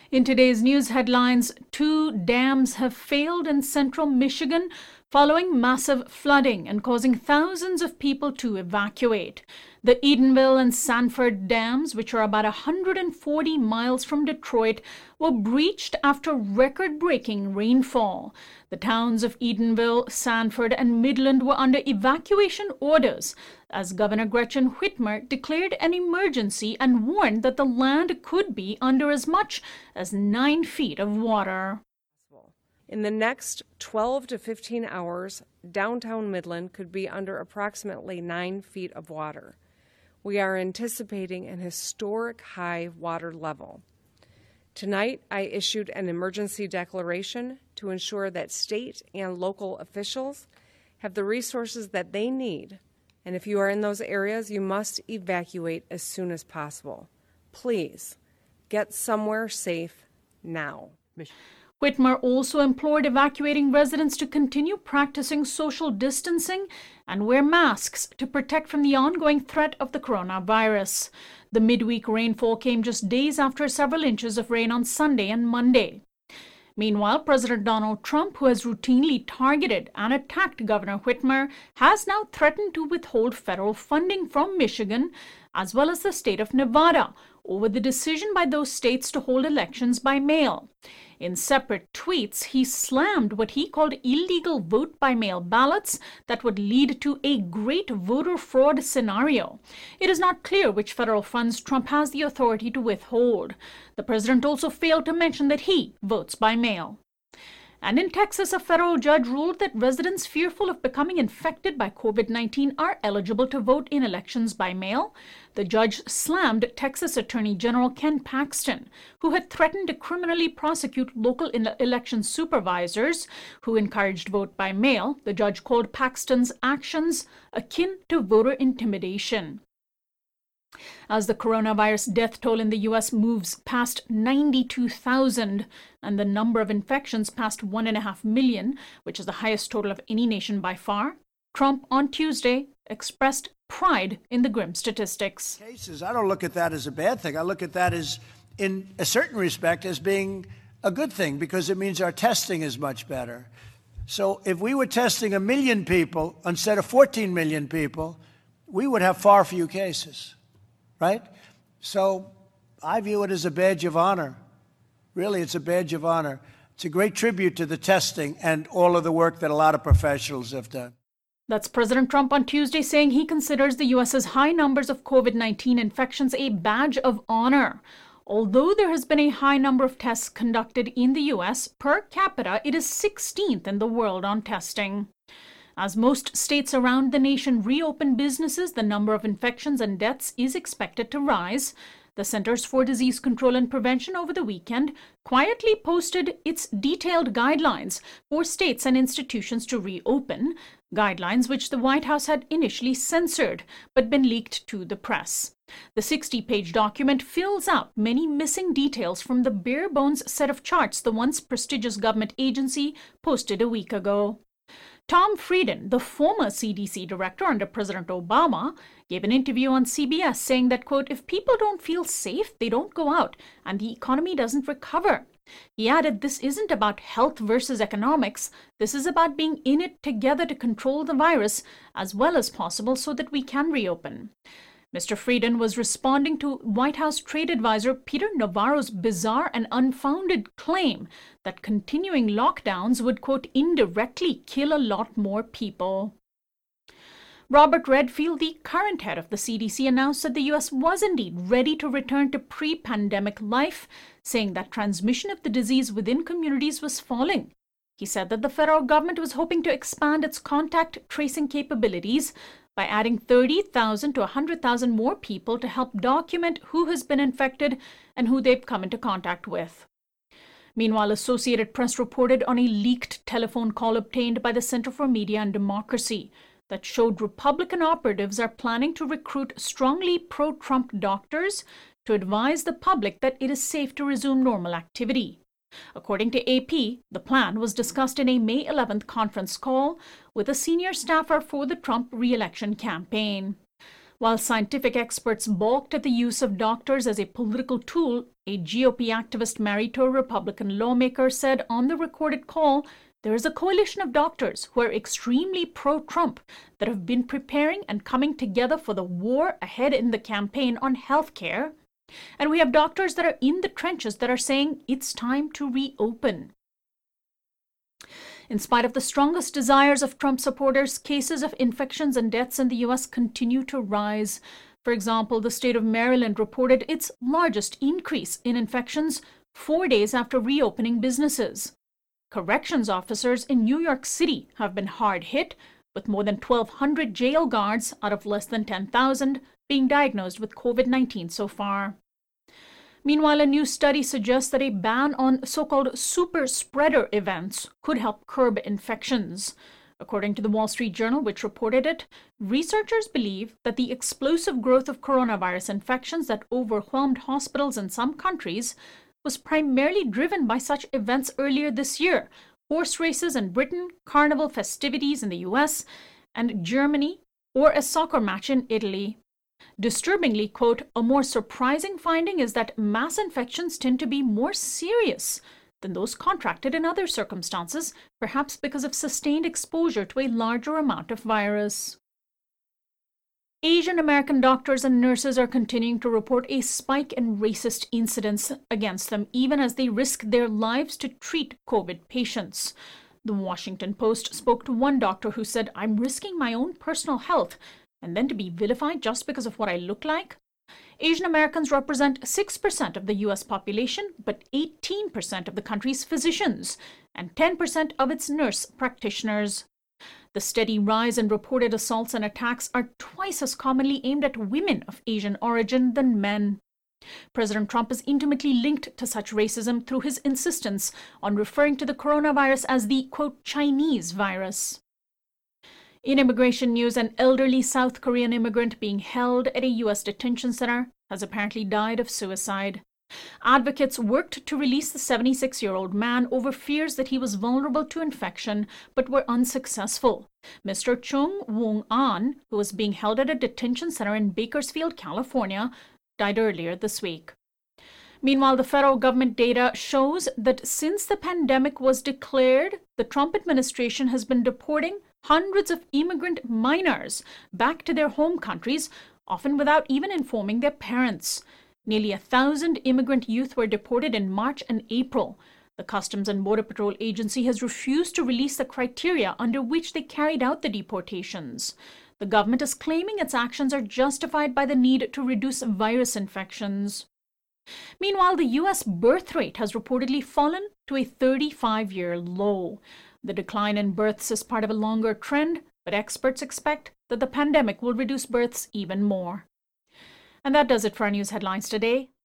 In today's news headlines, 2 dams have failed in central Michigan following massive flooding and causing thousands of people to evacuate. The Edenville and Sanford dams, which are about 140 miles from Detroit, were breached after record-breaking rainfall. The towns of Edenville, Sanford, and Midland were under evacuation orders as Governor Gretchen Whitmer declared an emergency and warned that the land could be under as much as 9 feet of water. In the next 12 to 15 hours, downtown Midland could be under approximately 9 feet of water. We are anticipating an historic high water level. Tonight, I issued an emergency declaration to ensure that state and local officials have the resources that they need. And if you are in those areas, you must evacuate as soon as possible. Please, get somewhere safe now. Whitmer also implored evacuating residents to continue practicing social distancing and wear masks to protect from the ongoing threat of the coronavirus. The midweek rainfall came just days after several inches of rain on Sunday and Monday. Meanwhile, President Donald Trump, who has routinely targeted and attacked Governor Whitmer, has now threatened to withhold federal funding from Michigan, as well as the state of Nevada, over the decision by those states to hold elections by mail. In separate tweets, he slammed what he called illegal vote-by-mail ballots that would lead to a great voter fraud scenario. It is not clear which federal funds Trump has the authority to withhold. The president also failed to mention that he votes by mail. And in Texas, a federal judge ruled that residents fearful of becoming infected by COVID-19 are eligible to vote in elections by mail. The judge slammed Texas Attorney General Ken Paxton, who had threatened to criminally prosecute local election supervisors who encouraged vote by mail. The judge called Paxton's actions akin to voter intimidation. As the coronavirus death toll in the U.S. moves past 92,000 and the number of infections past 1.5 million, which is the highest total of any nation by far, Trump on Tuesday expressed pride in the grim statistics. I don't look at that as a bad thing. I look at that as, in a certain respect, as being a good thing because it means our testing is much better. So if we were testing 1 million people instead of 14 million people, we would have far fewer cases. Right? So I view it as a badge of honor. Really, it's a badge of honor. It's a great tribute to the testing and all of the work that a lot of professionals have done. That's President Trump on Tuesday saying he considers the U.S.'s high numbers of COVID-19 infections a badge of honor. Although there has been a high number of tests conducted in the U.S., per capita, it is 16th in the world on testing. As most states around the nation reopen businesses, the number of infections and deaths is expected to rise. The Centers for Disease Control and Prevention over the weekend quietly posted its detailed guidelines for states and institutions to reopen, guidelines which the White House had initially censored but been leaked to the press. The 60-page document fills out many missing details from the bare-bones set of charts the once prestigious government agency posted a week ago. Tom Frieden, the former CDC director under President Obama, gave an interview on CBS saying that, quote, if people don't feel safe, they don't go out and the economy doesn't recover. He added, this isn't about health versus economics. This is about being in it together to control the virus as well as possible so that we can reopen. Mr. Frieden was responding to White House trade advisor Peter Navarro's bizarre and unfounded claim that continuing lockdowns would, quote, indirectly kill a lot more people. Robert Redfield, the current head of the CDC, announced that the U.S. was indeed ready to return to pre-pandemic life, saying that transmission of the disease within communities was falling. He said that the federal government was hoping to expand its contact tracing capabilities by adding 30,000 to 100,000 more people to help document who has been infected and who they've come into contact with. Meanwhile, Associated Press reported on a leaked telephone call obtained by the Center for Media and Democracy that showed Republican operatives are planning to recruit strongly pro-Trump doctors to advise the public that it is safe to resume normal activity. According to AP, the plan was discussed in a May 11th conference call with a senior staffer for the Trump re-election campaign. While scientific experts balked at the use of doctors as a political tool, a GOP activist married to a Republican lawmaker said on the recorded call, there is a coalition of doctors who are extremely pro-Trump that have been preparing and coming together for the war ahead in the campaign on health care. And we have doctors that are in the trenches that are saying it's time to reopen. In spite of the strongest desires of Trump supporters, cases of infections and deaths in the U.S. continue to rise. For example, the state of Maryland reported its largest increase in infections 4 days after reopening businesses. Corrections officers in New York City have been hard hit, with more than 1,200 jail guards out of less than 10,000 being diagnosed with COVID-19 so far. Meanwhile, a new study suggests that a ban on so-called super spreader events could help curb infections. According to the Wall Street Journal, which reported it, researchers believe that the explosive growth of coronavirus infections that overwhelmed hospitals in some countries was primarily driven by such events earlier this year: horse races in Britain, carnival festivities in the US and Germany, or a soccer match in Italy. Disturbingly, quote, a more surprising finding is that mass infections tend to be more serious than those contracted in other circumstances, perhaps because of sustained exposure to a larger amount of virus. Asian American doctors and nurses are continuing to report a spike in racist incidents against them, even as they risk their lives to treat COVID patients. The Washington Post spoke to one doctor who said, "I'm risking my own personal health and then to be vilified just because of what I look like?" Asian Americans represent 6% of the U.S. population, but 18% of the country's physicians and 10% of its nurse practitioners. The steady rise in reported assaults and attacks are twice as commonly aimed at women of Asian origin than men. President Trump is intimately linked to such racism through his insistence on referring to the coronavirus as the, quote, Chinese virus. In immigration news, an elderly South Korean immigrant being held at a U.S. detention center has apparently died of suicide. Advocates worked to release the 76-year-old man over fears that he was vulnerable to infection, but were unsuccessful. Mr. Chung Wong-an, who was being held at a detention center in Bakersfield, California, died earlier this week. Meanwhile, the federal government data shows that since the pandemic was declared, the Trump administration has been deporting hundreds of immigrant minors back to their home countries, often without even informing their parents. Nearly 1,000 immigrant youth were deported in March and April. The Customs and Border Patrol Agency has refused to release the criteria under which they carried out the deportations. The government is claiming its actions are justified by the need to reduce virus infections. Meanwhile, the U.S. birth rate has reportedly fallen to a 35-year low. The decline in births is part of a longer trend, but experts expect that the pandemic will reduce births even more. And that does it for our news headlines today.